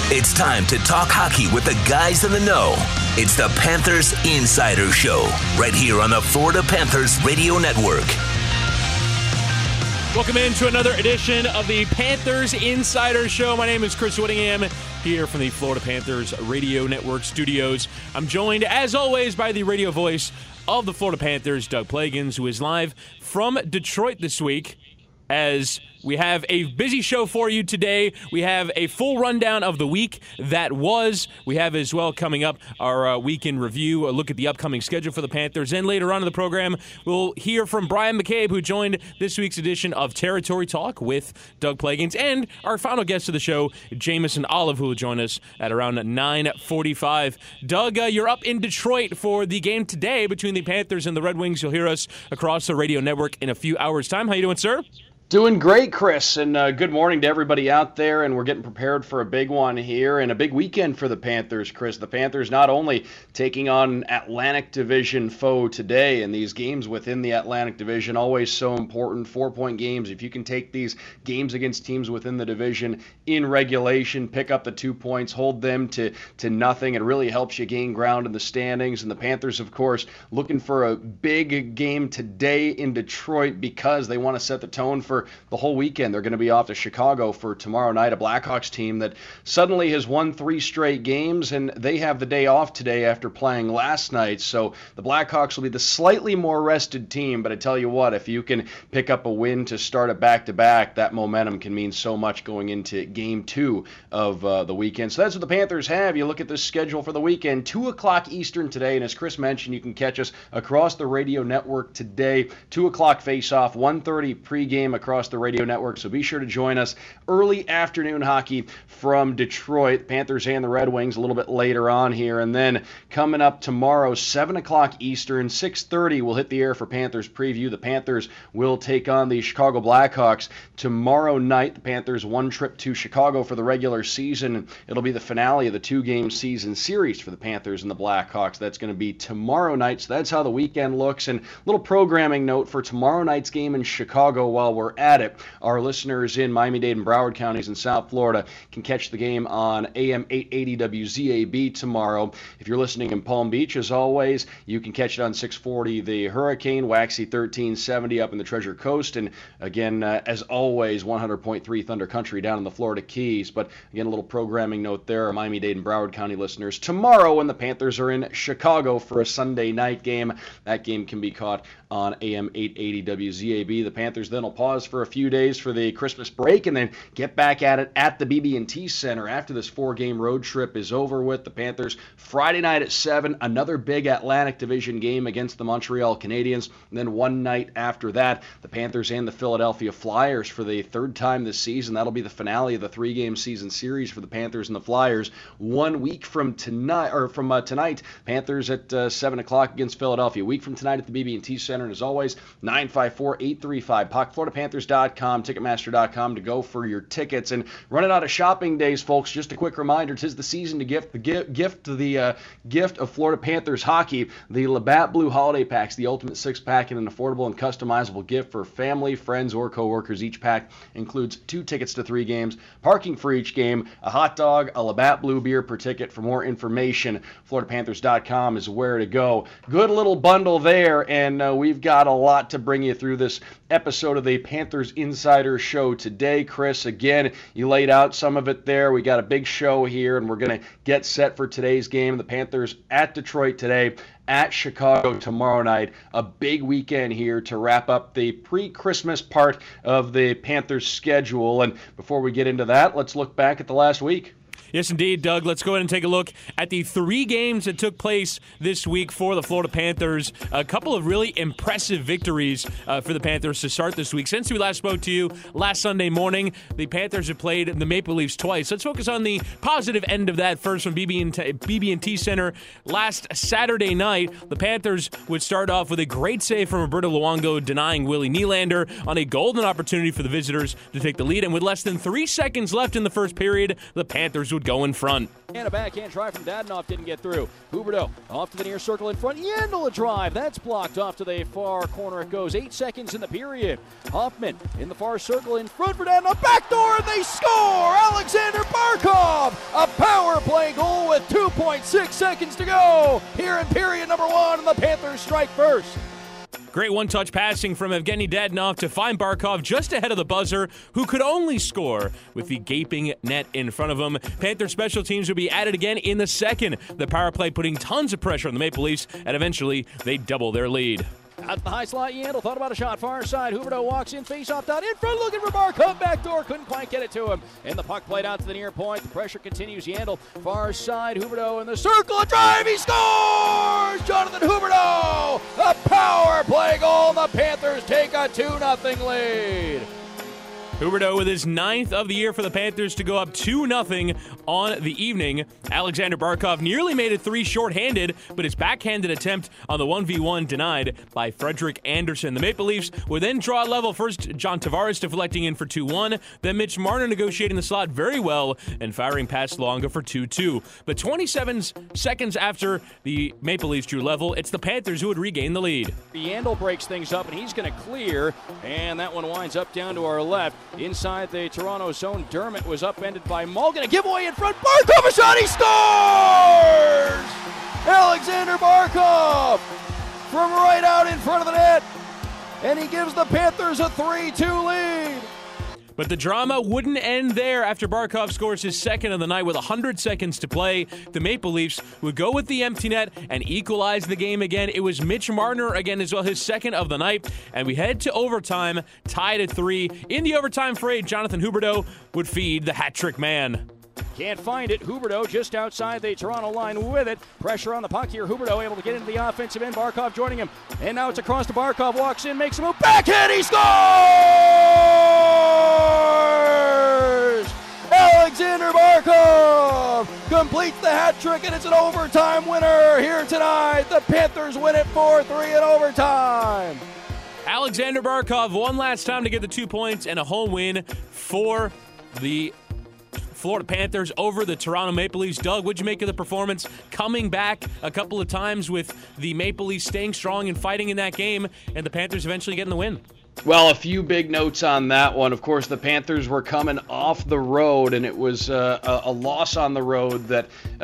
It's time to talk hockey with the guys in the know. It's the Panthers Insider Show, right here on the Florida Panthers Radio Network. Welcome into another edition of the Panthers Insider Show. My name is Chris Whittingham, here from the Florida Panthers Radio Network studios. I'm joined, as always, by the radio voice of the Florida Panthers, Doug Plagens, who is live from Detroit this week. As we have a busy show for you today. We have a full rundown of the week that was. We have as well coming up our weekend review, a look at the upcoming schedule for the Panthers. And later on in the program, we'll hear from Brian McCabe, who joined this week's edition of Territory Talk with Doug Plagens. And our final guest of the show, Jamison Olive, who will join us at around 9:45. Doug, you're up in Detroit for the game today between the Panthers and the Red Wings. You'll hear us across the radio network in a few hours' time. How you doing, sir? Doing great, Chris, and good morning to everybody out there, and we're getting prepared for a big one here and a big weekend for the Panthers, Chris. The Panthers not only taking on Atlantic Division foe today, and these games within the Atlantic Division always so important, 4-point games. If you can take these games against teams within the division in regulation, pick up the 2 points, hold them to nothing, it really helps you gain ground in the standings. And the Panthers, of course, looking for a big game today in Detroit because they want to set the tone for the whole weekend. They're going to be off to Chicago for tomorrow night, a Blackhawks team that suddenly has won 3 straight games, and they have the day off today after playing last night. So the Blackhawks will be the slightly more rested team, but I tell you what, if you can pick up a win to start a back-to-back, that momentum can mean so much going into Game 2 of the weekend. So that's what the Panthers have. You look at the schedule for the weekend, 2 o'clock Eastern today, and as Chris mentioned, you can catch us across the radio network today, 2 o'clock face-off, 1:30 pregame across the radio network, so be sure to join us. Early afternoon hockey from Detroit, Panthers and the Red Wings a little bit later on here, and then coming up tomorrow, 7 o'clock Eastern, 6:30, we'll hit the air for Panthers preview. The Panthers will take on the Chicago Blackhawks tomorrow night. The Panthers one trip to Chicago for the regular season. It'll be the finale of the 2-game season series for the Panthers and the Blackhawks. That's going to be tomorrow night, so that's how the weekend looks. And a little programming note for tomorrow night's game in Chicago while we're at it. Our listeners in Miami-Dade and Broward counties in South Florida can catch the game on AM 880 WZAB tomorrow. If you're listening in Palm Beach, as always, you can catch it on 640 The Hurricane, Waxy 1370 up in the Treasure Coast, and again, as always, 100.3 Thunder Country down in the Florida Keys. But again, a little programming note there, our Miami-Dade and Broward County listeners. Tomorrow, when the Panthers are in Chicago for a Sunday night game, that game can be caught on AM 880 WZAB. The Panthers then will pause for a few days for the Christmas break and then get back at it at the BB&T Center after this 4-game road trip is over with. The Panthers Friday night at 7, another big Atlantic Division game against the Montreal Canadiens. And then one night after that, the Panthers and the Philadelphia Flyers for the 3rd time this season. That'll be the finale of the 3-game season series for the Panthers and the Flyers. 1 week from tonight, tonight, Panthers at 7 o'clock against Philadelphia. A week from tonight at the BB&T Center. And as always, 954-835 PuckFloridaPanthers.com, Ticketmaster.com to go for your tickets. And running out of shopping days, folks, just a quick reminder, 'tis the season to gift the gift of Florida Panthers hockey, the Labatt Blue Holiday Packs, the ultimate 6-pack and an affordable and customizable gift for family, friends, or coworkers. Each pack includes 2 tickets to 3 games, parking for each game, a hot dog, a Labatt Blue beer per ticket. For more information, FloridaPanthers.com is where to go. Good little bundle there, and we've got a lot to bring you through this episode of the Panthers Insider Show today. Chris, again, you laid out some of it there. We got a big show here, and we're going to get set for today's game. The Panthers at Detroit today, at Chicago tomorrow night. A big weekend here to wrap up the pre-Christmas part of the Panthers schedule. And before we get into that, let's look back at the last week. Yes, indeed, Doug. Let's go ahead and take a look at the 3 games that took place this week for the Florida Panthers. A couple of really impressive victories for the Panthers to start this week. Since we last spoke to you last Sunday morning, the Panthers have played the Maple Leafs twice. Let's focus on the positive end of that first from BB&T Center. Last Saturday night, the Panthers would start off with a great save from Roberto Luongo, denying Willie Nylander on a golden opportunity for the visitors to take the lead. And with less than 3 seconds left in the first period, the Panthers would go in front. And a backhand try from Dadonov didn't get through. Huberdeau off to the near circle in front. Yandel a drive. That's blocked off to the far corner. It goes. 8 seconds in the period. Hoffman in the far circle in front for Dadonov. Backdoor, and they score! Alexander Barkov! A power play goal with 2.6 seconds to go here in period number 1, and the Panthers strike first. Great one-touch passing from Evgeny Dadonov to find Barkov just ahead of the buzzer, who could only score with the gaping net in front of him. Panther special teams would be added again in the second. The power play putting tons of pressure on the Maple Leafs, and eventually they double their lead. Out the high slot, Yandle thought about a shot far side. Huberdeau walks in, face-off down in front, looking for Barkov. Backdoor, couldn't quite get it to him. And the puck played out to the near point. The pressure continues. Yandle, far side. Huberdeau in the circle, a drive. He scores! Jonathan Huberdeau! A power play goal. The Panthers take a 2-0 lead. Huberdeau with his 9th of the year for the Panthers to go up 2-0 on the evening. Alexander Barkov nearly made it 3 shorthanded, but his backhanded attempt on the 1v1 denied by Frederik Andersen. The Maple Leafs would then draw level. First, John Tavares deflecting in for 2-1, then Mitch Marner negotiating the slot very well and firing past Luongo for 2-2. But 27 seconds after the Maple Leafs drew level, it's the Panthers who would regain the lead. Yandle breaks things up, and he's going to clear, and that one winds up down to our left. Inside the Toronto zone, Dermott was upended by Mulligan. A giveaway in front. Barkov, a shot. He scores! Alexander Barkov from right out in front of the net. And he gives the Panthers a 3-2 lead. But the drama wouldn't end there. After Barkov scores his second of the night with 100 seconds to play, the Maple Leafs would go with the empty net and equalize the game again. It was Mitch Marner again as well, his second of the night. And we head to overtime, tied at 3. In the overtime fray, Jonathan Huberdeau would feed the hat-trick man. Can't find it. Huberdeau just outside the Toronto line with it. Pressure on the puck here. Huberdeau able to get into the offensive end. Barkov joining him. And now it's across to Barkov. Walks in, makes a move. Backhand, he scores! Alexander Barkov completes the hat trick, and it's an overtime winner here tonight. The Panthers win it 4-3 in overtime. Alexander Barkov one last time to get the 2 points and a home win for the Florida Panthers over the Toronto Maple Leafs. Doug, what'd you make of the performance? Coming back a couple of times with the Maple Leafs staying strong and fighting in that game, and the Panthers eventually getting the win. Well, a few big notes on that one. Of course, the Panthers were coming off the road, and it was a loss on the road that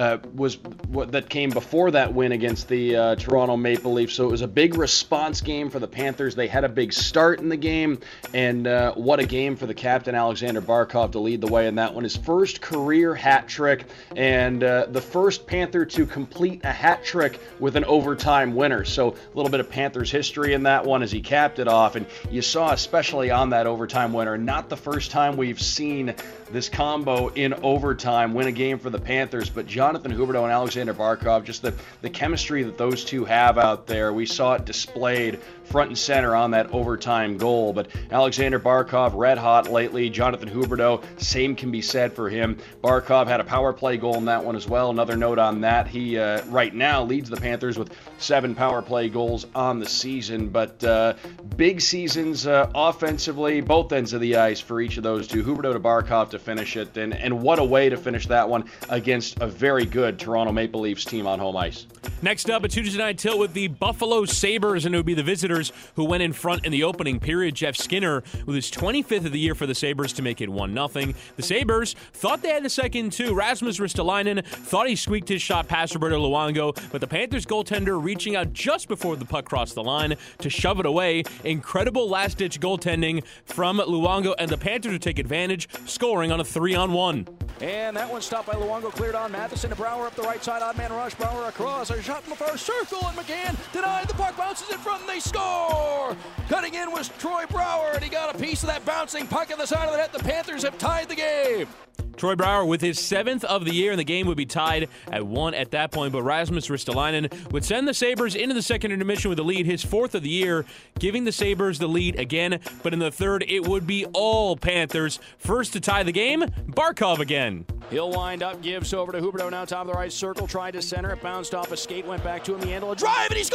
came before that win against the Toronto Maple Leafs. So it was a big response game for the Panthers. They had a big start in the game, and what a game for the captain, Alexander Barkov, to lead the way in that one. His first career hat trick, and the first Panther to complete a hat trick with an overtime winner. So a little bit of Panthers history in that one as he capped it off, and you saw, especially on that overtime winner, not the first time we've seen this combo in overtime win a game for the Panthers, but Jonathan Huberdeau and Alexander Barkov, just the chemistry that those two have out there, we saw it displayed front and center on that overtime goal. But Alexander Barkov, red hot lately. Jonathan Huberdeau, same can be said for him. Barkov had a power play goal in that one as well. Another note on that, he right now leads the Panthers with 7 power play goals on the season, but big seasons offensively, both ends of the ice for each of those two. Huberdeau to Barkov to finish it, and what a way to finish that one against a very good Toronto Maple Leafs team on home ice. Next up, a Tuesday night tilt with the Buffalo Sabres, and it would be the visitors who went in front in the opening period. Jeff Skinner with his 25th of the year for the Sabres to make it 1-0. The Sabres thought they had the second too. Rasmus Ristolainen thought he squeaked his shot past Roberto Luongo, but the Panthers goaltender reaching out just before the puck crossed the line to shove it away. Incredible last-ditch goaltending from Luongo, and the Panthers would take advantage, scoring on a 3-on-1. And that one stopped by Luongo, cleared on Matheson to Brouwer up the right side, odd man rush, Brouwer across, a shot from the far circle, and McGann denied, the puck bounces in front, and they score! Cutting in was Troy Brouwer, and he got a piece of that bouncing puck on the side of the net. The Panthers have tied the game. Troy Brouwer with his 7th of the year, and the game would be tied at 1 at that point, but Rasmus Ristolainen would send the Sabres into the second intermission with the lead, his 4th of the year, giving the Sabres the lead again, but in the third, it would be all Panthers. First to tie the game, Barkov again. He'll wind up, gives over to Huberdeau, now top of the right circle, tried to center it, bounced off a skate, went back to him, the handle, a drive, and he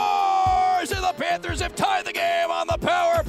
scores! And the Panthers have tied the game on the power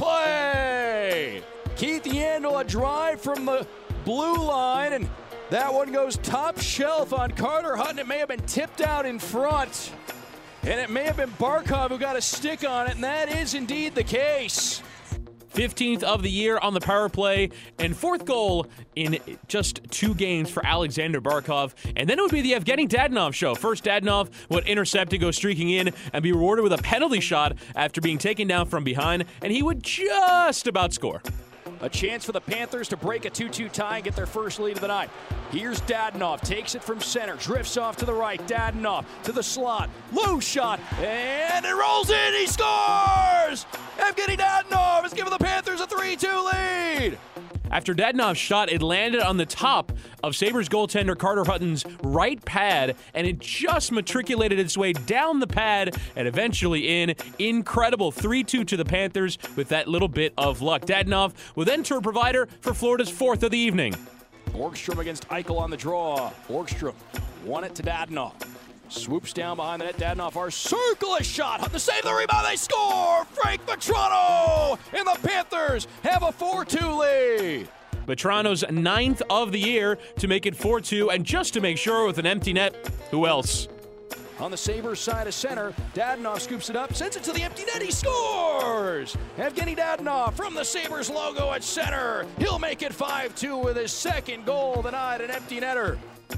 play! Keith Yandle, a drive from the blue line, and that one goes top shelf on Carter Hutton. It may have been tipped out in front, and it may have been Barkov who got a stick on it, and that is indeed the case. 15th of the year on the power play, and 4th goal in just 2 games for Alexander Barkov. And then it would be the Evgeny Dadonov show. First, Dadonov would intercept to go streaking in and be rewarded with a penalty shot after being taken down from behind, and he would just about score. A chance for the Panthers to break a 2-2 tie and get their first lead of the night. Here's Dadonov, takes it from center, drifts off to the right. Dadonov to the slot, low shot, and it rolls in, he scores! Evgeny Dadonov has given the Panthers a 3-2 lead! After Dadonov's shot, it landed on the top of Sabres goaltender Carter Hutton's right pad, and it just matriculated its way down the pad and eventually in. Incredible 3-2 to the Panthers with that little bit of luck. Dadonov will then turn provider for Florida's 4th of the evening. Borgstrom against Eichel on the draw. Borgstrom won it to Dadonov. Swoops down behind the net. Dadonov, our circle shot. Hutton to save the rebound. They score! Frank Vatrano! And the Panthers have a 4-2 lead. Vatrano's 9th of the year to make it 4-2, and just to make sure with an empty net, who else? On the Sabres side of center, Dadonov scoops it up, sends it to the empty net, he scores! Evgeny Dadonov from the Sabres logo at center. He'll make it 5-2 with his 2nd goal of the night, an empty netter.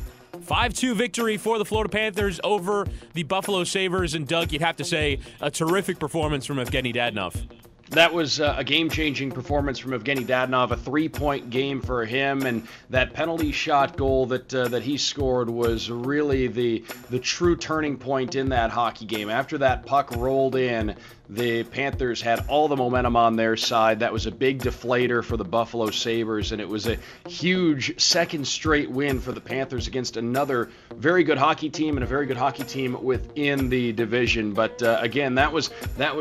5-2 victory for the Florida Panthers over the Buffalo Sabres, and Doug, you'd have to say a terrific performance from Evgeny Dadonov. That was a game-changing performance from Evgeny Dadonov, a 3-point game for him, and that penalty shot goal that he scored was really the true turning point in that hockey game. After that puck rolled in, the Panthers had all the momentum on their side. That was a big deflator for the Buffalo Sabres, and it was a huge 2nd straight win for the Panthers against another very good hockey team and a very good hockey team within the division. But again, that was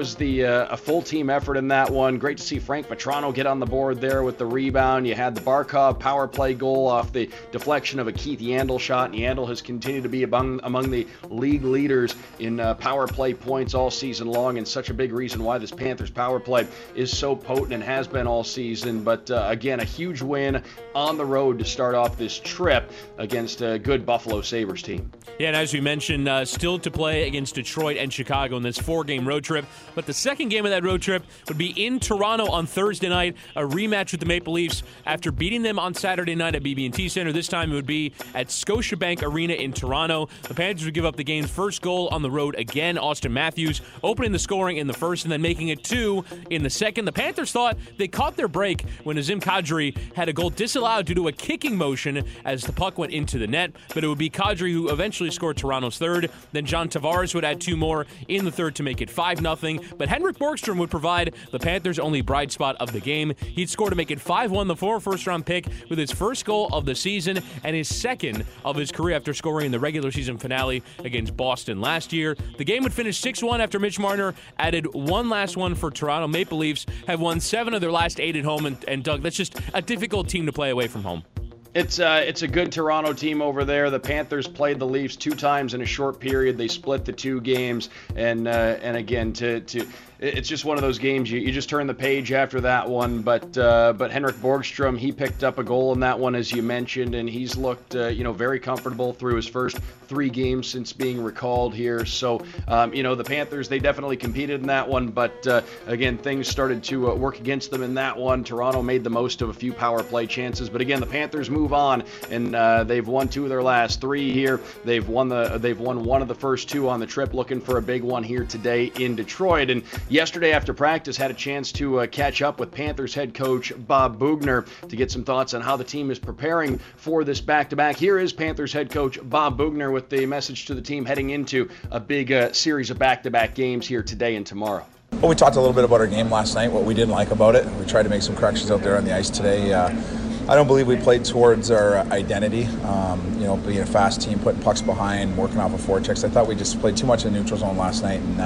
a full team effort in that one. Great to see Frank Vatrano get on the board there with the rebound. You had the Barkov power play goal off the deflection of a Keith Yandle shot, and Yandle has continued to be among the league leaders in power play points all season long, and such a big reason why this Panthers power play is so potent and has been all season. But again, a huge win on the road to start off this trip against a good Buffalo Sabres team. Yeah, and as we mentioned, still to play against Detroit and Chicago in this 4-game road trip. But the second game of that road trip would be in Toronto on Thursday night, a rematch with the Maple Leafs after beating them on Saturday night at BB&T Center. This time it would be at Scotiabank Arena in Toronto. The Panthers would give up the game's first goal on the road again. Austin Matthews opening the scoring in the first and then making it 2 in the second. The Panthers thought they caught their break when Nazem Kadri had a goal disallowed due to a kicking motion as the puck went into the net, but it would be Kadri who eventually scored Toronto's 3rd. Then John Tavares would add 2 more in the 3rd to make it 5-0, but Henrik Borgstrom would provide the Panthers' only bright spot of the game. He'd score to make it 5-1, the former first-round pick, with his first goal of the season and his 2nd of his career after scoring in the regular season finale against Boston last year. The game would finish 6-1 after Mitch Marner added one last one for Toronto. Maple Leafs have won 7 of their last 8 at home, and Doug, that's just a difficult team to play away from home. It's a good Toronto team over there. The Panthers played the Leafs 2 times in a short period. They split the 2 games, and again, it's just one of those games you just turn the page after that one. But Henrik Borgstrom, he picked up a goal in that one, as you mentioned, and he's looked very comfortable through his first 3 games since being recalled here. So the Panthers, they definitely competed in that one, but again, things started to work against them in that one. Toronto made the most of a few power play chances, but again, the Panthers move on, and they've won 2 of their last 3 here. They've won 1 of the first 2 on the trip, looking for a big one here today in Detroit. And yesterday after practice, had a chance to catch up with Panthers head coach Bob Boughner to get some thoughts on how the team is preparing for this back-to-back. Here is Panthers head coach Bob Boughner with the message to the team heading into a big series of back-to-back games here today and tomorrow. Well, we talked a little bit about our game last night, what we didn't like about it. We tried to make some corrections out there on the ice today. I don't believe we played towards our identity, being a fast team, putting pucks behind, working off of forechecks. I thought we just played too much in the neutral zone last night, and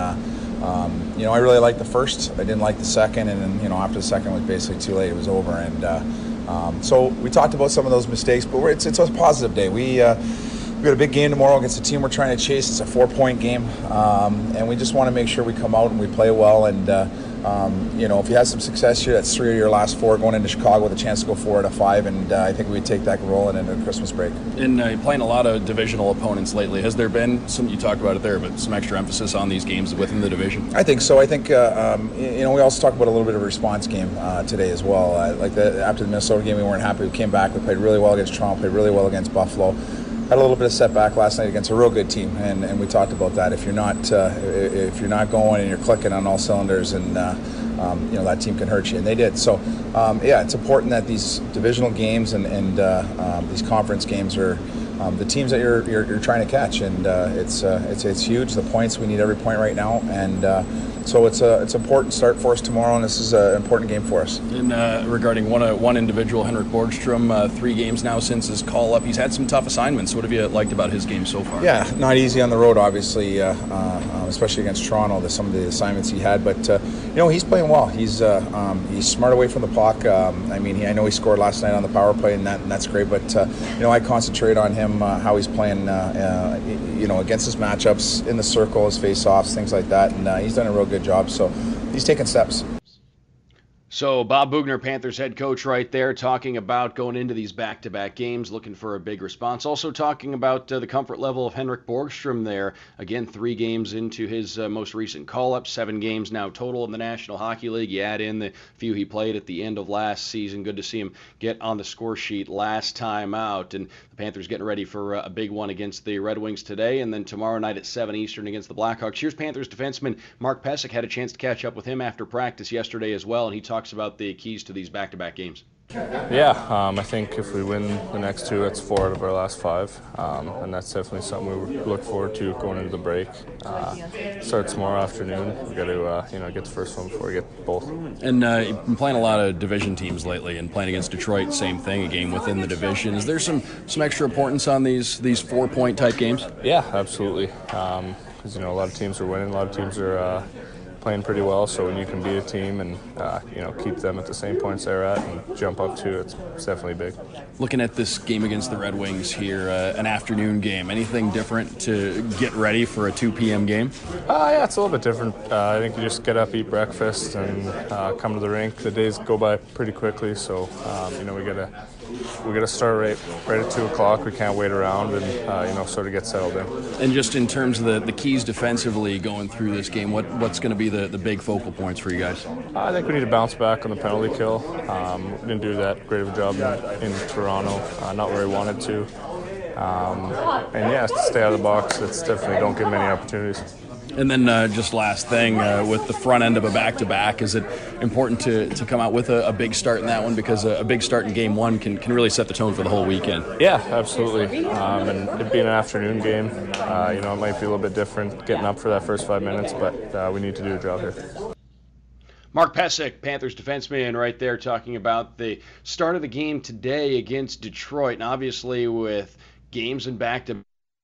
I really liked the first. I didn't like the second, and then after the second it was basically too late. It was over, and so we talked about some of those mistakes, but it's a positive day. We got a big game tomorrow against a team we're trying to chase. It's a 4-point game, and we just want to make sure we come out and we play well, and If you have some success here, that's 3 of your last 4 going into Chicago with a chance to go 4 out of 5, and I think we'd take that rolling into the Christmas break. And you're playing a lot of divisional opponents lately. Has there been some, you talked about it there, but some extra emphasis on these games within the division? I think so. I think, we also talked about a little bit of a response game today as well. After the Minnesota game, we weren't happy. We came back. We played really well against Toronto, played really well against Buffalo. Had a little bit of setback last night against a real good team, and we talked about that. If you're not going and you're clicking on all cylinders, and that team can hurt you, and they did. So, it's important that these divisional games and these conference games are the teams that you're trying to catch, and it's huge. The points, we need every point right now, and so it's an important start for us tomorrow, and this is an important game for us. And regarding one individual, Henrik Borgstrom, 3 games now since his call-up. He's had some tough assignments. What have you liked about his game so far? Yeah, not easy on the road, obviously, especially against Toronto, some of the assignments he had. But, he's playing well. He's smart away from the puck. I know he scored last night on the power play, and that's great. But, I concentrate on him, how he's playing, against his matchups, in the circle, his face-offs, things like that. And he's done a real good job, so he's taking steps. So Bob Boughner, Panthers head coach right there, talking about going into these back-to-back games, looking for a big response. Also talking about the comfort level of Henrik Borgstrom there. Again, 3 games into his most recent call-up, 7 games now total in the National Hockey League. You add in the few he played at the end of last season. Good to see him get on the score sheet last time out. And the Panthers getting ready for a big one against the Red Wings today, and then tomorrow night at 7 Eastern against the Blackhawks. Here's Panthers defenseman Mark Pysyk. Had a chance to catch up with him after practice yesterday as well, and he talks about the keys to these back-to-back games. I think if we win the next 2, that's 4 out of our last 5, and that's definitely something we look forward to going into the break. Starts tomorrow afternoon. We got to get the first one before we get both. And you've been playing a lot of division teams lately, and playing against Detroit, same thing, a game within the division. Is there some extra importance on these 4-point type games? Yeah, absolutely. Because a lot of teams are winning, a lot of teams are playing pretty well, so when you can beat a team and keep them at the same points they're at and jump up to, it's definitely big. Looking at this game against the Red Wings here, an afternoon game, anything different to get ready for a 2 p.m. game? It's a little bit different. I think you just get up, eat breakfast, and come to the rink. The days go by pretty quickly, so we gotta start right at 2 o'clock. We can't wait around and sort of get settled in. And just in terms of the keys defensively going through this game, what's going to be the big focal points for you guys? I think we need to bounce back on the penalty kill. We didn't do that great of a job in Toronto, not where we wanted to. Stay out of the box. It's definitely don't give many opportunities. And then just last thing, with the front end of a back-to-back, is it important to come out with a big start in that one? Because a big start in game 1 can really set the tone for the whole weekend. Yeah, absolutely. And it being an afternoon game, it might be a little bit different getting up for that first 5 minutes, but we need to do a job here. Mark Pysyk, Panthers defenseman, right there talking about the start of the game today against Detroit. And obviously with games and back-to-back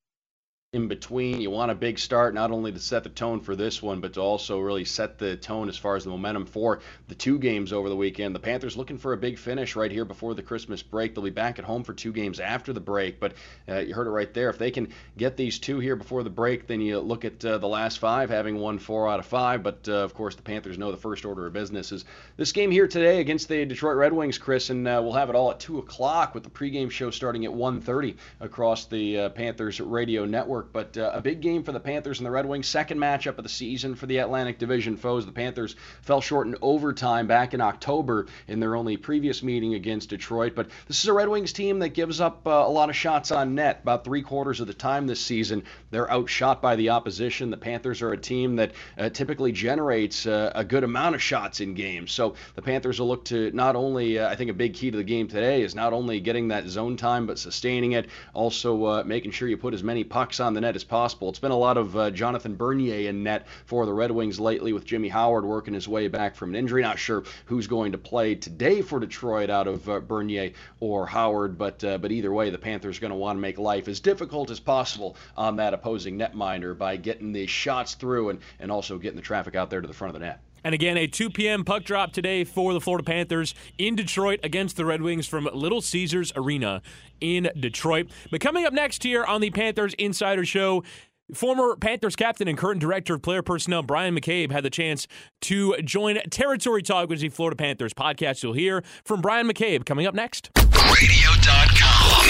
in between, you want a big start, not only to set the tone for this one, but to also really set the tone as far as the momentum for the 2 games over the weekend. The Panthers looking for a big finish right here before the Christmas break. They'll be back at home for 2 games after the break, but you heard it right there. If they can get these 2 here before the break, then you look at the last 5 having won 4 out of 5, but of course the Panthers know the first order of business is this game here today against the Detroit Red Wings, Chris, and we'll have it all at 2 o'clock with the pregame show starting at 1:30 across the Panthers radio network. But a big game for the Panthers and the Red Wings, second matchup of the season for the Atlantic Division foes. The Panthers fell short in overtime back in October in their only previous meeting against Detroit. But this is a Red Wings team that gives up a lot of shots on net. About 3/4 of the time this season, they're outshot by the opposition. The Panthers are a team that typically generates a good amount of shots in games. So the Panthers will look to not only, I think a big key to the game today is not only getting that zone time, but sustaining it. Also making sure you put as many pucks on the net as possible. It's been a lot of Jonathan Bernier in net for the Red Wings lately, with Jimmy Howard working his way back from an injury. Not sure who's going to play today for Detroit out of Bernier or Howard, but either way, the Panthers are going to want to make life as difficult as possible on that opposing netminder by getting the shots through and also getting the traffic out there to the front of the net. And again, a 2 p.m. puck drop today for the Florida Panthers in Detroit against the Red Wings from Little Caesars Arena in Detroit. But coming up next here on the Panthers Insider Show, Former Panthers captain and current director of player personnel Bryan McCabe had the chance to join Territory Talk, which is the Florida Panthers podcast. You'll hear from Bryan McCabe coming up next. Radio.com.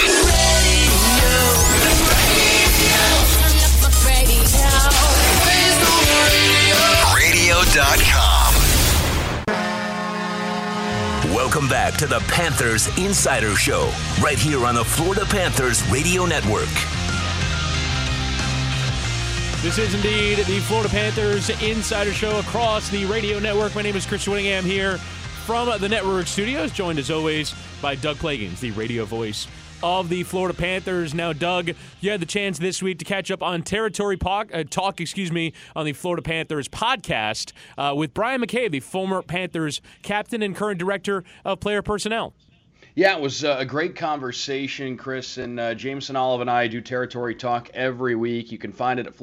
Radio.com. Welcome back to the Panthers Insider Show, right here on the Florida Panthers Radio Network. This is indeed the Florida Panthers Insider Show across the radio network. My name is Chris Whittingham here from the network studios, joined as always by Doug Plagans, the radio voice of the Florida Panthers. Now, Doug, you had the chance this week to catch up on Territory Talk, on the Florida Panthers podcast with Bryan McCabe, the former Panthers captain and current director of player personnel. Yeah, it was a great conversation, Chris, and Jameson Olive and I do Territory Talk every week. You can find it at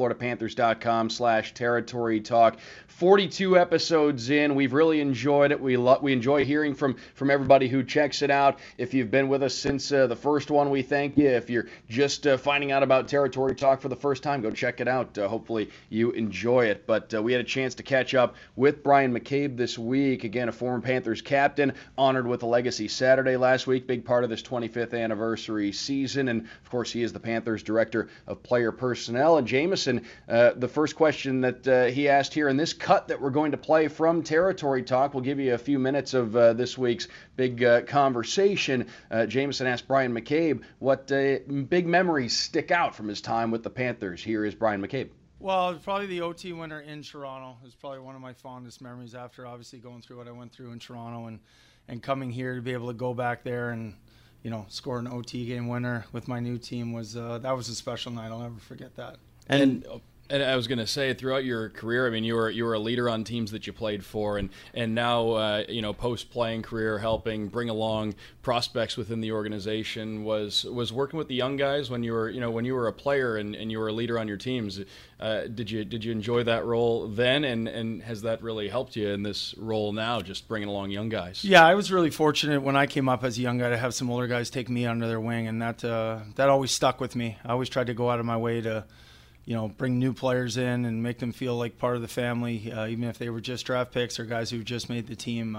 floridapanthers.com/Territory Talk. 42 episodes in. We've really enjoyed it. We enjoy hearing from everybody who checks it out. If you've been with us since the first one, we thank you. If you're just finding out about Territory Talk for the first time, go check it out. Hopefully you enjoy it. But we had a chance to catch up with Bryan McCabe this week. Again, a former Panthers captain, honored with a Legacy Saturday last week. Big part of this 25th anniversary season. And, of course, he is the Panthers director of player personnel. And Jameson, the first question that he asked here in this cut that we're going to play from Territory Talk. We'll give you a few minutes of this week's big conversation. Jameson asked Bryan McCabe what big memories stick out from his time with the Panthers. Here is Bryan McCabe. Well, probably the OT winner in Toronto is probably one of my fondest memories after obviously going through what I went through in Toronto and coming here to be able to go back there and, score an OT game winner with my new team was that was a special night. I'll never forget that. And I was going to say, throughout your career, I mean, you were a leader on teams that you played for, and now post-playing career, helping bring along prospects within the organization. Was working with the young guys when you were a player and you were a leader on your teams. Did you enjoy that role then, and has that really helped you in this role now, just bringing along young guys? Yeah, I was really fortunate when I came up as a young guy to have some older guys take me under their wing, and that always stuck with me. I always tried to go out of my way to bring new players in and make them feel like part of the family, even if they were just draft picks or guys who just made the team.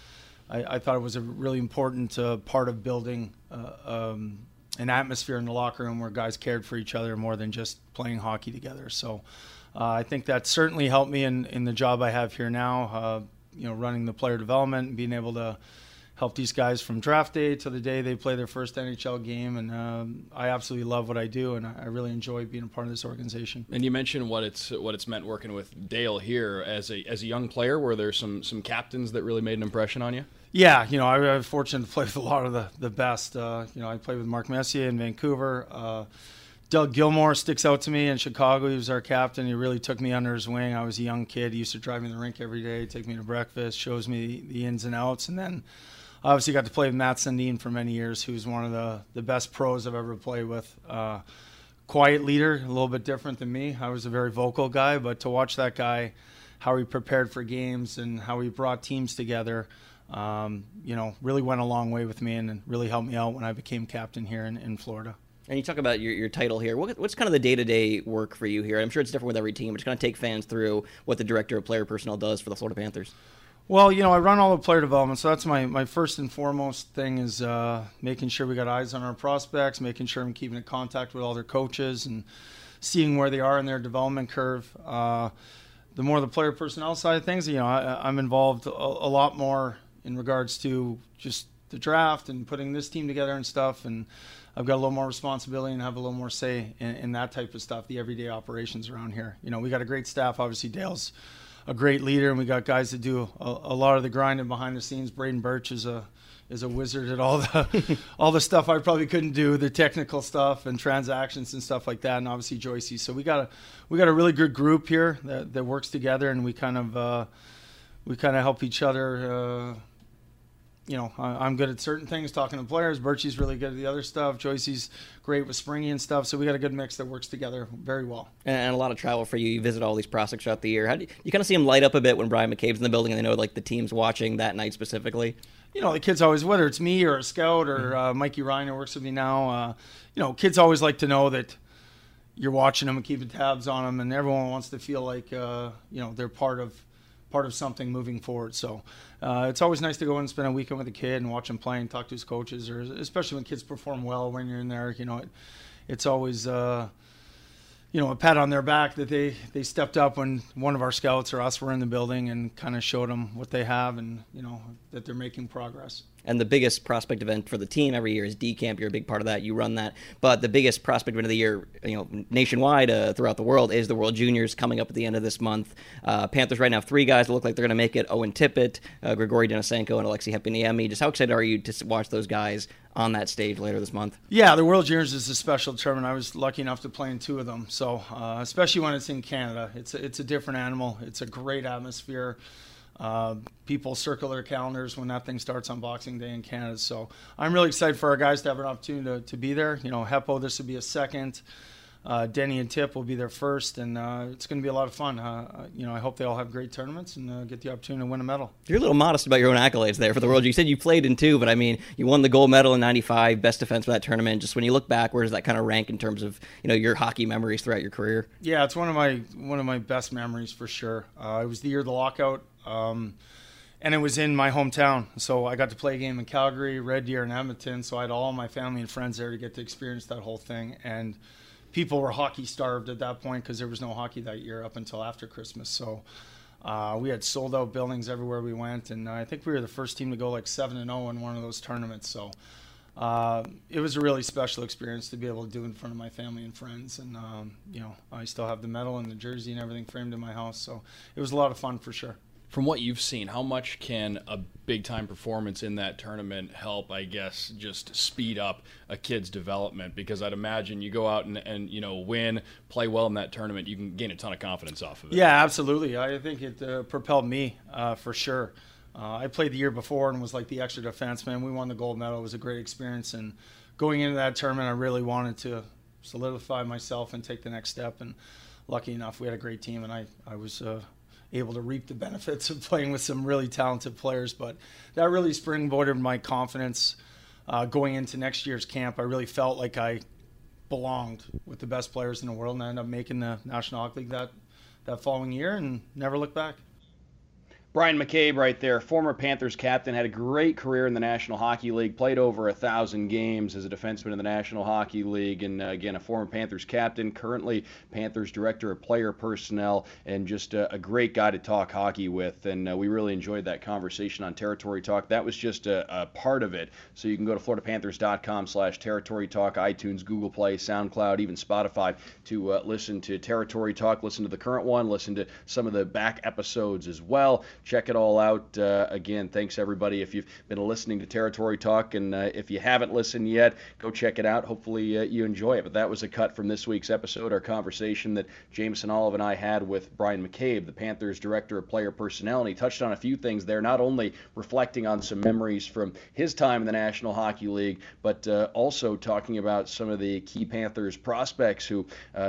I thought it was a really important part of building an atmosphere in the locker room where guys cared for each other more than just playing hockey together. So I think that certainly helped me in the job I have here now, running the player development and being able to help these guys from draft day to the day they play their first NHL game, and I absolutely love what I do, and I really enjoy being a part of this organization. And you mentioned what it's meant working with Dale here as a young player. Were there some captains that really made an impression on you? Yeah, I was fortunate to play with a lot of the best. I played with Mark Messier in Vancouver. Doug Gilmour sticks out to me in Chicago. He was our captain. He really took me under his wing. I was a young kid. He used to drive me to the rink every day, take me to breakfast, shows me the ins and outs, and then obviously got to play with Matt Sundin for many years, who's one of the best pros I've ever played with. Quiet leader, a little bit different than me. I was a very vocal guy, but to watch that guy, how he prepared for games and how he brought teams together, really went a long way with me and really helped me out when I became captain here in Florida. And you talk about your title here. What's kind of the day-to-day work for you here? I'm sure it's different with every team, but just kind of take fans through what the director of player personnel does for the Florida Panthers. Well, I run all the player development, so that's my first and foremost thing is making sure we got eyes on our prospects, making sure I'm keeping in contact with all their coaches and seeing where they are in their development curve. The more the player personnel side of things, I'm involved a lot more in regards to just the draft and putting this team together and stuff, and I've got a little more responsibility and have a little more say in that type of stuff, the everyday operations around here. We got a great staff. Obviously, Dale's a great leader, and we got guys that do a lot of the grinding behind the scenes. Braden Birch is a wizard at all the stuff I probably couldn't do, the technical stuff and transactions and stuff like that, and obviously Joycey. So we got a really good group here that works together, and we kind of help each other. I'm good at certain things, talking to players. Birchie's really good at the other stuff. Joycey's great with Springy and stuff. So we got a good mix that works together very well. And a lot of travel for you. You visit all these prospects throughout the year. How do you kind of see them light up a bit when Bryan McCabe's in the building and they know the team's watching that night specifically? The kids always, whether it's me or a scout or Mikey Ryan who works with me now, kids always like to know that, you're watching them and keeping tabs on them, and everyone wants to feel like they're part of something moving forward. So it's always nice to go and spend a weekend with a kid and watch him play and talk to his coaches, or especially when kids perform well when you're in there. It's always a pat on their back that they stepped up when one of our scouts or us were in the building and kind of showed them what they have and that they're making progress. And the biggest prospect event for the team every year is D-Camp. You're a big part of that. You run that. But the biggest prospect event of the year, nationwide throughout the world, is the World Juniors coming up at the end of this month. Panthers right now have 3 guys that look like they're going to make it. Owen Tippett, Grigory Denisenko, and Alexei Heponiemi. Just how excited are you to watch those guys on that stage later this month? Yeah, the World Juniors is a special tournament. I was lucky enough to play in 2 of them. So especially when it's in Canada, it's a different animal. It's a great atmosphere. People circle their calendars when that thing starts on Boxing Day in Canada. So I'm really excited for our guys to have an opportunity to be there. Heppo, this will be a second. Denny and Tip will be there first, and it's going to be a lot of fun. I hope they all have great tournaments and get the opportunity to win a medal. You're a little modest about your own accolades there for the World. You said you played in 2, but I mean, you won the gold medal in '95, best defense for that tournament. Just when you look back, where does that kind of rank in terms of your hockey memories throughout your career? Yeah, it's one of my best memories for sure. It was the year of the lockout. And it was in my hometown, so I got to play a game in Calgary, Red Deer, and Edmonton, so I had all my family and friends there to get to experience that whole thing. And people were hockey starved at that point because there was no hockey that year up until after Christmas. So we had sold out buildings everywhere we went, and I think we were the first team to go like 7-0 in one of those tournaments. So it was a really special experience to be able to do in front of my family and friends. And I still have the medal and the jersey and everything framed in my house, so it was a lot of fun for sure. From what you've seen, how much can a big-time performance in that tournament help, I guess, just speed up a kid's development? Because I'd imagine you go out and win, play well in that tournament, you can gain a ton of confidence off of it. Yeah, absolutely. I think it propelled me for sure. I played the year before and was like the extra defenseman. We won the gold medal. It was a great experience. And going into that tournament, I really wanted to solidify myself and take the next step. And lucky enough, we had a great team, and I was able to reap the benefits of playing with some really talented players. But that really springboarded my confidence going into next year's camp. I really felt like I belonged with the best players in the world, and I ended up making the National Hockey League that following year and never looked back. Bryan McCabe right there, former Panthers captain, had a great career in the National Hockey League, played over 1,000 games as a defenseman in the National Hockey League, and again, a former Panthers captain, currently Panthers director of player personnel, and just a great guy to talk hockey with, and we really enjoyed that conversation on Territory Talk. That was just a part of it, so you can go to floridapanthers.com/Territory Talk, iTunes, Google Play, SoundCloud, even Spotify to listen to Territory Talk, listen to the current one, listen to some of the back episodes as well. Check it all out. Again, thanks everybody if you've been listening to Territory Talk, and if you haven't listened yet, go check it out. Hopefully you enjoy it. But that was a cut from this week's episode, our conversation that Jameson Olive and I had with Bryan McCabe, the Panthers Director of Player Personnel, and he touched on a few things there, not only reflecting on some memories from his time in the National Hockey League, but also talking about some of the key Panthers prospects who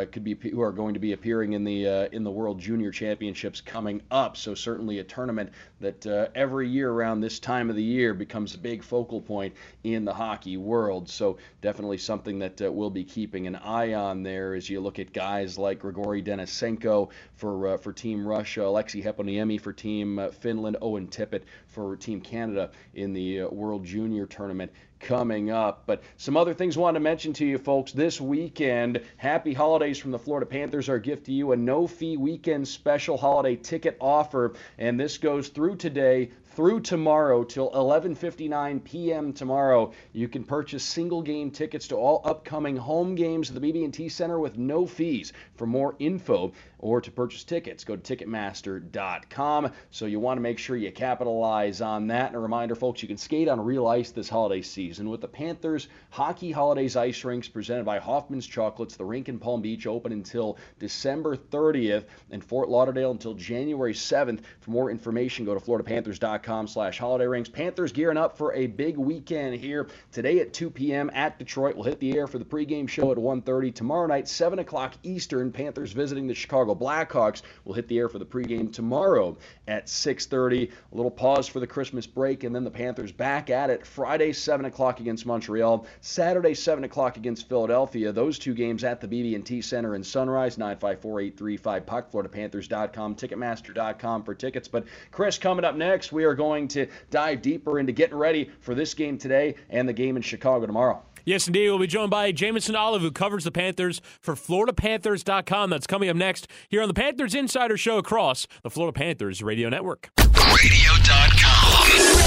are going to be appearing in the World Junior Championships coming up. So certainly a tournament that every year around this time of the year becomes a big focal point in the hockey world. So definitely something that we'll be keeping an eye on there as you look at guys like Grigory Denisenko for Team Russia, Alexei Heponiemi for Team Finland, Owen Tippett for Team Canada in the World Junior Tournament coming up. But some other things I wanted to mention to you folks this weekend. Happy holidays from the Florida Panthers. Our gift to you, a no-fee weekend special holiday ticket offer, and this goes through today through tomorrow till 11:59 p.m. tomorrow. You can purchase single game tickets to all upcoming home games at the BB&T Center with no fees. For more info or to purchase tickets, go to Ticketmaster.com. So you want to make sure you capitalize on that. And a reminder, folks, you can skate on real ice this holiday season with the Panthers Hockey Holidays Ice Rinks presented by Hoffman's Chocolates. The rink in Palm Beach open until December 30th and Fort Lauderdale until January 7th. For more information, go to FloridaPanthers.com. Panthers.com/holiday rings. Panthers gearing up for a big weekend here today at 2 p.m. at Detroit. We'll hit the air for the pregame show at 1:30. Tomorrow night, 7 o'clock Eastern, Panthers visiting the Chicago Blackhawks. We'll hit the air for the pregame tomorrow at 6:30. A little pause for the Christmas break, and then the Panthers back at it Friday, 7 o'clock against Montreal. Saturday, 7 o'clock against Philadelphia. Those two games at the BB&T Center in Sunrise. 954-835-PUCK, FloridaPanthers.com, Ticketmaster.com for tickets. But Chris, coming up next, we are going to dive deeper into getting ready for this game today and the game in Chicago tomorrow. Yes, indeed. We'll be joined by Jameson Olive, who covers the Panthers for FloridaPanthers.com. That's coming up next here on the Panthers Insider Show across the Florida Panthers Radio Network. Radio.com.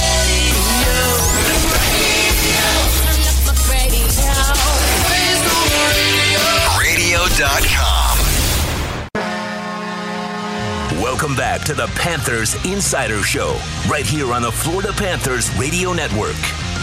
Radio.com. Welcome back to the Panthers Insider Show, right here on the Florida Panthers Radio Network.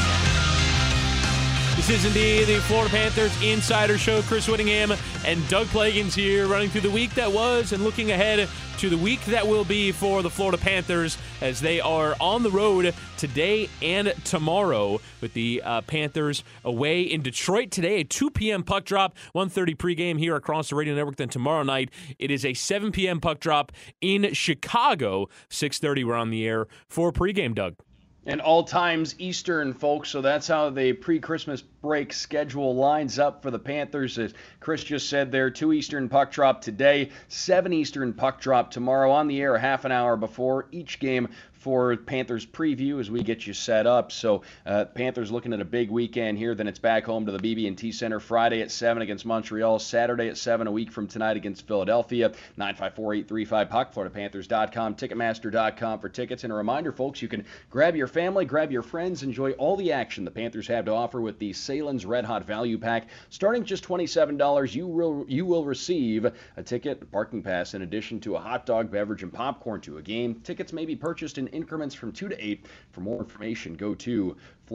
This is indeed the Florida Panthers Insider Show. Chris Whittingham and Doug Plagens here, running through the week that was and looking ahead to the week that will be for the Florida Panthers as they are on the road today and tomorrow with the Panthers away in Detroit today, a 2 p.m. puck drop, 1:30 pregame here across the radio network. Then tomorrow night, it is a 7 p.m. puck drop in Chicago. 6:30, we're on the air for pregame, Doug. And all times Eastern, folks, so that's how the pre-Christmas break schedule lines up for the Panthers. As Chris just said there, 2 Eastern puck drop today, 7 Eastern puck drop tomorrow, on the air a half an hour before each game for Panthers preview as we get you set up. So Panthers looking at a big weekend here. Then it's back home to the BB&T Center Friday at 7 against Montreal, Saturday at 7 a week from tonight against Philadelphia. 954-835-PUCK, FloridaPanthers.com, Ticketmaster.com for tickets. And a reminder, folks, you can grab your family, grab your friends, enjoy all the action the Panthers have to offer with the Salen's Red Hot Value Pack. Starting just $27, you will receive a ticket, a parking pass, in addition to a hot dog, beverage, and popcorn to a game. Tickets may be purchased in increments from 2 to 8. For more information, go to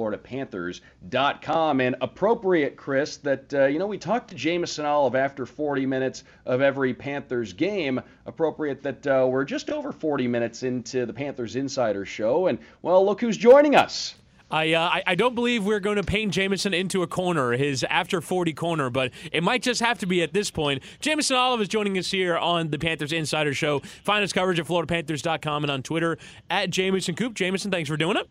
FloridaPanthers.com. And appropriate, Chris, that, we talked to Jameson Olive after 40 minutes of every Panthers game. Appropriate that we're just over 40 minutes into the Panthers Insider Show. And, well, look who's joining us. I don't believe we're going to paint Jameson into a corner, his after 40 corner, but it might just have to be at this point. Jameson Olive is joining us here on the Panthers Insider Show. Find his coverage at FloridaPanthers.com and on Twitter at Jameson Coop. Jameson, thanks for doing it.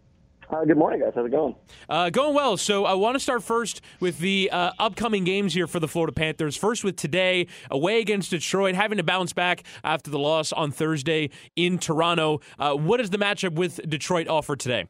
Good morning, guys. How's it going? Going well. So I want to start first with the upcoming games here for the Florida Panthers. First with today, away against Detroit, having to bounce back after the loss on Thursday in Toronto. What does the matchup with Detroit offer today?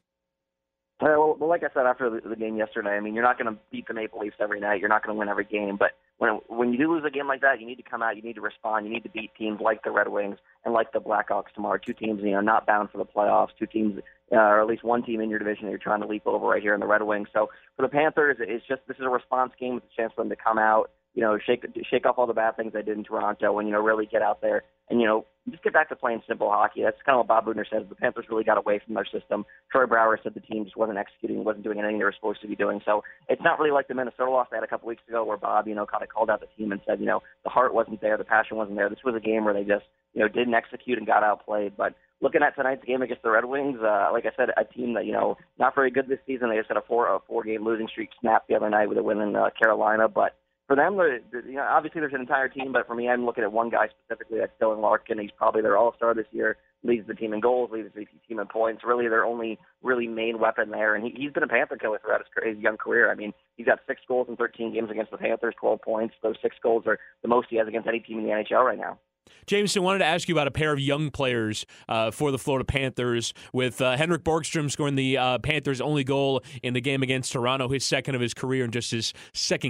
Well, like I said after the game yesterday, I mean, you're not going to beat the Maple Leafs every night. You're not going to win every game. But when you do lose a game like that, you need to come out. You need to respond. You need to beat teams like the Red Wings and like the Blackhawks tomorrow. 2 teams, not bound for the playoffs. 2 teams, or at least 1 team in your division that you're trying to leap over right here in the Red Wings. So for the Panthers, this is a response game with a chance for them to come out, shake off all the bad things they did in Toronto and, really get out there and, just get back to playing simple hockey. That's kind of what Bob Boughner says. The Panthers really got away from their system. Troy Brouwer said the team just wasn't executing, wasn't doing anything they were supposed to be doing. So it's not really like the Minnesota loss they had a couple weeks ago where Bob, kind of called out the team and said, the heart wasn't there, the passion wasn't there. This was a game where they just, didn't execute and got outplayed. But looking at tonight's game against the Red Wings, like I said, a team that, not very good this season. They just had a four-game losing streak snapped the other night with a win in Carolina. But for them, obviously there's an entire team, but for me, I'm looking at one guy specifically. That's Dylan Larkin. He's probably their all-star this year, leads the team in goals, leads the team in points, really their only really main weapon there. And he's been a Panther killer throughout his young career. I mean, he's got 6 goals in 13 games against the Panthers, 12 points. Those 6 goals are the most he has against any team in the NHL right now. Jameson, wanted to ask you about a pair of young players for the Florida Panthers, with Henrik Borgstrom scoring the Panthers' only goal in the game against Toronto, his second of his career, and just his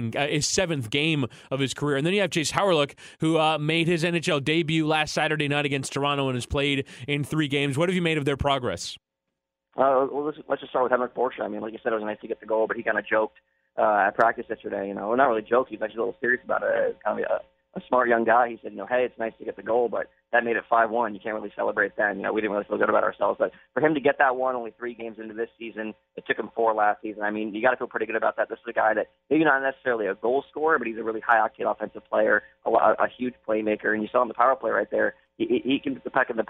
7th game of his career. And then you have Jayce Hawryluk, who made his NHL debut last Saturday night against Toronto and has played in 3 games. What have you made of their progress? Well, let's just start with Henrik Borgstrom. I mean, like you said, it was nice to get the goal, but he kind of joked at practice yesterday. Well, not really joked. He was actually a little serious about it. It's kind of a smart young guy. He said, hey, it's nice to get the goal, but that made it 5-1. You can't really celebrate then. We didn't really feel good about ourselves. But for him to get that one only 3 games into this season, it took him 4 last season. I mean, you got to feel pretty good about that. This is a guy that maybe not necessarily a goal scorer, but he's a really high-octane offensive player, a huge playmaker. And you saw in the power play right there, he can put the puck in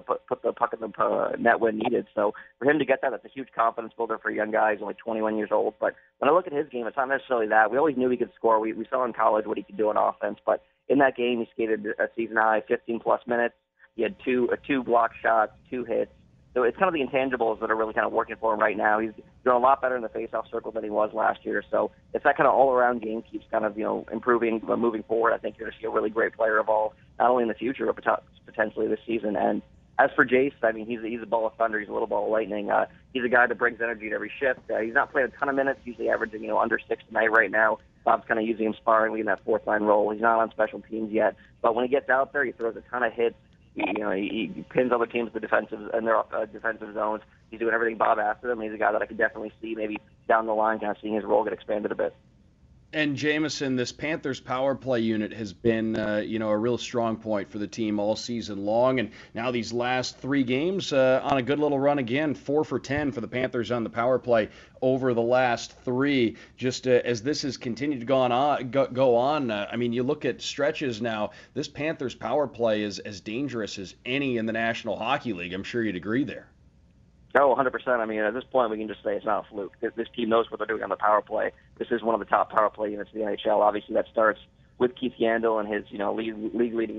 the net when needed. So for him to get that, that's a huge confidence builder for a young guy. He's only 21 years old. But when I look at his game, it's not necessarily that. We always knew he could score. We saw in college what he could do on offense. But in that game, he skated a season-high 15-plus minutes. He had two block shots, 2 hits. So it's kind of the intangibles that are really kind of working for him right now. He's doing a lot better in the face-off circle than he was last year. So if that kind of all-around game keeps kind of, improving, moving forward, I think you're going to see a really great player evolve, not only in the future, but potentially this season. And as for Jace, I mean, he's a ball of thunder. He's a little ball of lightning. He's a guy that brings energy to every shift. He's not playing a ton of minutes, usually averaging, under 6 tonight right now. Bob's kind of using him sparingly in that fourth-line role. He's not on special teams yet. But when he gets out there, he throws a ton of hits. He pins other teams to in their defensive zones. He's doing everything Bob asked of him. He's a guy that I could definitely see maybe down the line kind of seeing his role get expanded a bit. And Jamison, this Panthers power play unit has been, a real strong point for the team all season long. And now these last 3 games on a good little run again, 4 for 10 for the Panthers on the power play over the last 3. Just as this has continued to go on. I mean, you look at stretches now. This Panthers power play is as dangerous as any in the National Hockey League. I'm sure you'd agree there. Oh, 100%. I mean, at this point, we can just say it's not a fluke. This team knows what they're doing on the power play. This is one of the top power play units in the NHL. Obviously, that starts with Keith Yandel and his, league-leading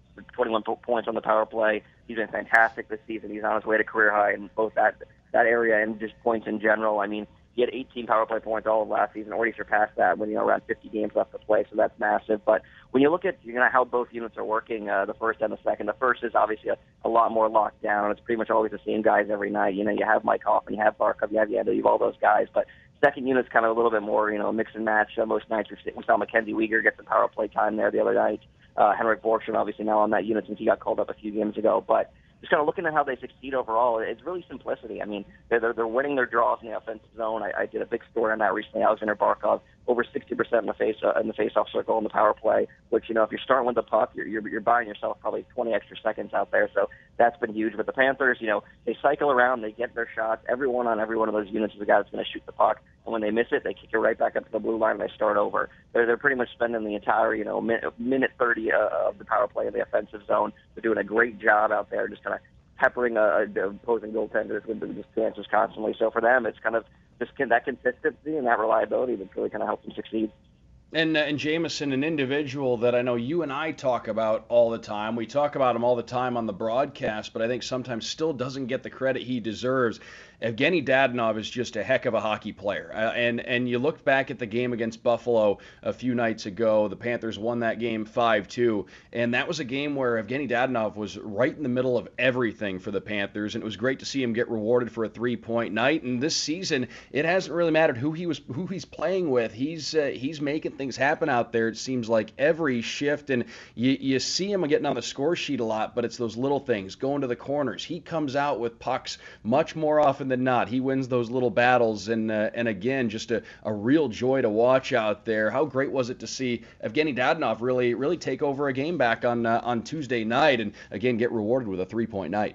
21 points on the power play. He's been fantastic this season. He's on his way to career high in both that area and just points in general. I mean, he had 18 power play points all of last season, already surpassed that with around 50 games left to play, so that's massive. But when you look at how both units are working, the first and the second, the first is obviously a lot more locked down. It's pretty much always the same guys every night. You have Mike Hoffman, you have Barkov, you have Yandel, you have all those guys. But second unit's kind of a little bit more, mix and match. Most nights we saw Mackenzie Weegar get some power play time there the other night. Henrik Borgström obviously now on that unit since he got called up a few games ago. But just kind of looking at how they succeed overall, it's really simplicity. I mean, they're winning their draws in the offensive zone. I did a big story on that recently. Alexander Barkov, over 60% in the face-off circle in the power play, which, if you're starting with the puck, you're buying yourself probably 20 extra seconds out there. So that's been huge. But the Panthers, they cycle around, they get their shots. Everyone on every one of those units is a guy that's going to shoot the puck. And when they miss it, they kick it right back up to the blue line and they start over. They're pretty much spending the entire, minute 30 of the power play in the offensive zone. They're doing a great job out there, just kind of peppering opposing goaltenders with just chances constantly. So for them, it's kind of just that consistency and that reliability that's really kind of helped them succeed. And Jamison, an individual that I know you and I talk about all the time. We talk about him all the time on the broadcast, but I think sometimes still doesn't get the credit he deserves. Evgeny Dadonov is just a heck of a hockey player. And you looked back at the game against Buffalo a few nights ago. The Panthers won that game 5-2. And that was a game where Evgeny Dadonov was right in the middle of everything for the Panthers. And it was great to see him get rewarded for a 3-point night. And this season, it hasn't really mattered who he's playing with. He's making things happen out there. It seems like every shift. And you see him getting on the score sheet a lot, but it's those little things, going to the corners. He comes out with pucks much more often than not. He wins those little battles, and again, just a real joy to watch out there. How great was it to see Evgeny Dadonov really take over a game back on Tuesday night, and again get rewarded with a 3-point night.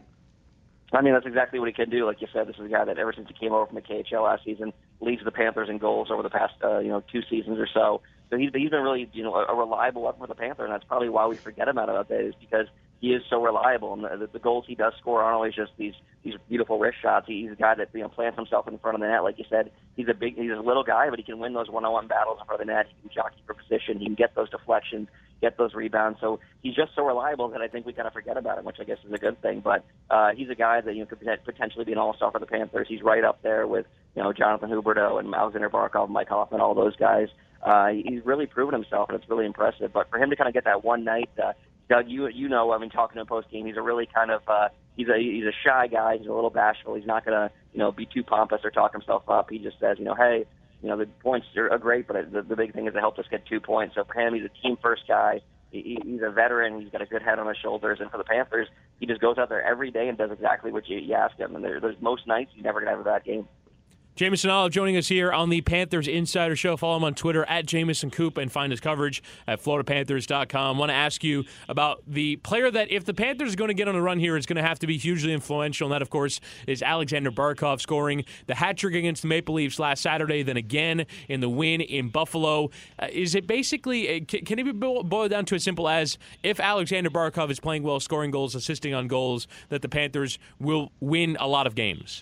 I mean, that's exactly what he can do. Like you said, this is a guy that ever since he came over from the KHL last season leads the Panthers in goals over the past 2 seasons or so. So he's been really a reliable weapon for the Panther, and that's probably why we forget him out of that, is because he is so reliable, and the goals he does score aren't always just these beautiful wrist shots. He's a guy that plants himself in front of the net, like you said. He's a little guy, but he can win those one-on-one battles in front of the net. He can jockey for position. He can get those deflections, get those rebounds. So he's just so reliable that I think we kind of forget about him, which I guess is a good thing. But he's a guy that could potentially be an all-star for the Panthers. He's right up there with Jonathan Huberdeau and Alexander Barkov, Mike Hoffman, all those guys. He's really proven himself, and it's really impressive. But for him to kind of get that one night, Doug, talking to him post game, he's a really kind of he's a shy guy. He's a little bashful. He's not gonna be too pompous or talk himself up. He just says hey, the points are great, but the big thing is it helped us get 2 points. So for him, he's a team first guy. He's a veteran. He's got a good head on his shoulders. And for the Panthers, he just goes out there every day and does exactly what you ask him. And there's most nights he's never gonna have a bad game. Jameson Olive joining us here on the Panthers Insider Show. Follow him on Twitter at Jameson Coop and find his coverage at FloridaPanthers.com. I want to ask you about the player that, if the Panthers are going to get on a run here, is going to have to be hugely influential, and that, of course, is Alexander Barkov, scoring the hat trick against the Maple Leafs last Saturday, then again in the win in Buffalo. Is it basically, can it be boiled down to as simple as, if Alexander Barkov is playing well, scoring goals, assisting on goals, that the Panthers will win a lot of games?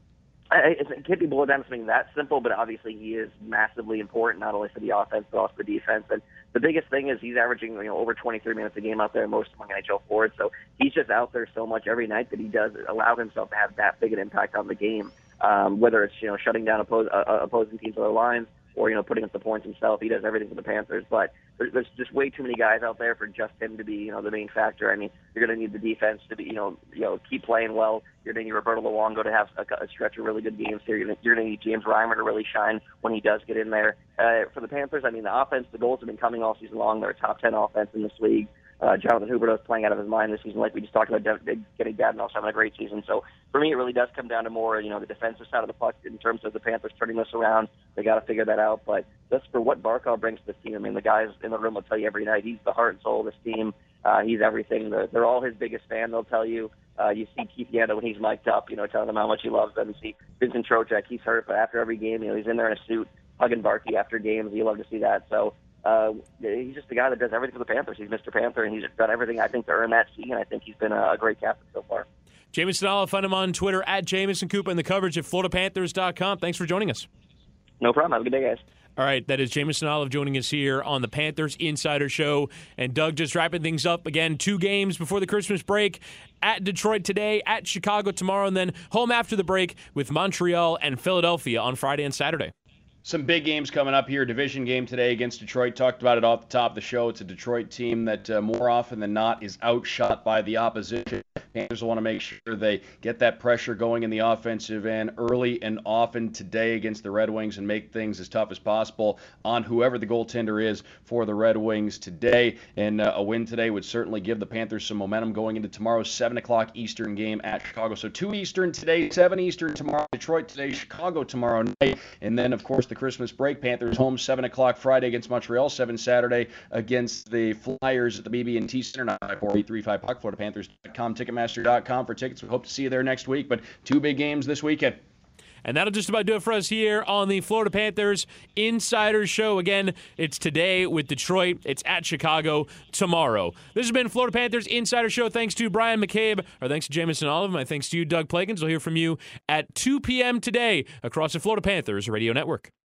It can't be boiled down to something that simple, but obviously he is massively important, not only for the offense, but also the defense. And the biggest thing is he's averaging over 23 minutes a game out there, most among NHL forwards. So he's just out there so much every night that he does allow himself to have that big an impact on the game, whether it's shutting down opposing teams on their lines or putting up the points himself. He does everything for the Panthers, but there's just way too many guys out there for just him to be the main factor. I mean, you're going to need the defense to be keep playing well. You're going to need Roberto Luongo to have a stretch of really good games here. You're going to need James Reimer to really shine when he does get in there. For the Panthers, I mean, the offense, the goals have been coming all season long. They're a top 10 offense in this league. Jonathan Huberdeau is playing out of his mind this season, like we just talked about, getting Dadonov having a great season. So for me, it really does come down to more, the defensive side of the puck in terms of the Panthers turning this around. They got to figure that out. But just for what Barkov brings to this team, I mean, the guys in the room will tell you every night he's the heart and soul of this team. He's everything. They're all his biggest fan. They'll tell you. You see Keith Yandel when he's mic'd up, telling them how much he loves them. You see Vincent Trocheck, he's hurt, but after every game, he's in there in a suit, hugging Barkey after games. You love to see that. So he's just the guy that does everything for the Panthers. He's Mr. Panther, and he's done everything, I think, to earn that seat, and I think he's been a great captain so far. Jameson Olive, find him on Twitter at Jameson Coop, and the coverage at FloridaPanthers.com. Thanks for joining us. No problem. Have a good day, guys. All right, that is Jameson Olive joining us here on the Panthers Insider Show. And Doug, just wrapping things up again, 2 games before the Christmas break. At Detroit today, at Chicago tomorrow, and then home after the break with Montreal and Philadelphia on Friday and Saturday. Some big games coming up here. Division game today against Detroit. Talked about it off the top of the show. It's a Detroit team that more often than not is outshot by the opposition. Panthers want to make sure they get that pressure going in the offensive end early and often today against the Red Wings and make things as tough as possible on whoever the goaltender is for the Red Wings today. And a win today would certainly give the Panthers some momentum going into tomorrow's 7 o'clock Eastern game at Chicago. So 2 Eastern today, 7 Eastern tomorrow. Detroit today, Chicago tomorrow night. And then, of course, the Christmas break. Panthers home 7 o'clock Friday against Montreal, 7 Saturday against the Flyers at the BB&T Center. 94835 FloridaPanthers.com, Ticketmaster.com for tickets. We hope to see you there next week, but 2 big games this weekend. And that'll just about do it for us here on the Florida Panthers Insider Show. Again, it's today with Detroit. It's at Chicago tomorrow. This has been Florida Panthers Insider Show. Thanks to Brian McCabe. Our thanks to Jameson Olive. My thanks to you, Doug Plagans. We'll hear from you at 2 p.m. today across the Florida Panthers Radio Network.